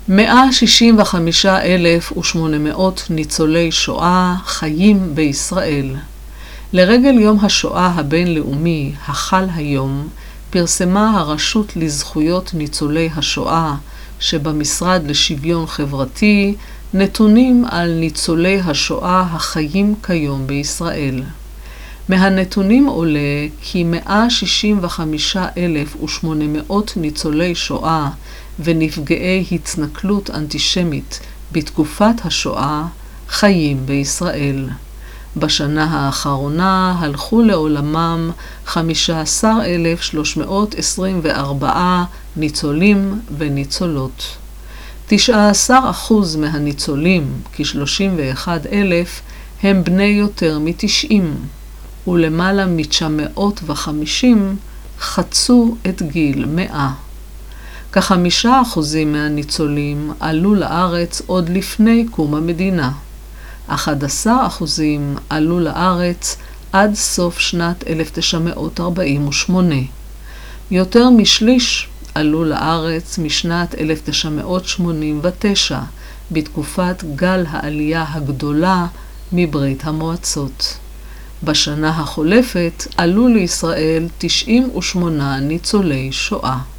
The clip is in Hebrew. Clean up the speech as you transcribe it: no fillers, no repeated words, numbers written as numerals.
165,800 ניצולי שואה חיים בישראל. לרגל יום השואה הבינלאומי החל היום, פרסמה הרשות לזכויות ניצולי השואה שבמשרד לשוויון חברתי נתונים על ניצולי השואה החיים כיום בישראל. מהנתונים עולה כי 165,800 ניצולי שואה ונפגעי התנכלות אנטישמית בתקופת השואה חיים בישראל. בשנה האחרונה הלכו לעולמם 15,324 ניצולים וניצולות. 19% מהניצולים, כ-31,000, הם בני יותר מ-90, ולמעלה מ-950 חצו את גיל 100. כ5% מהניצולים עלו לארץ עוד לפני קום המדינה. 11% עלו לארץ עד סוף שנת 1948. יותר משליש עלו לארץ משנת 1989, בתקופת גל העלייה הגדולה מברית המועצות. בשנה החולפת עלו לישראל 98 ניצולי שואה.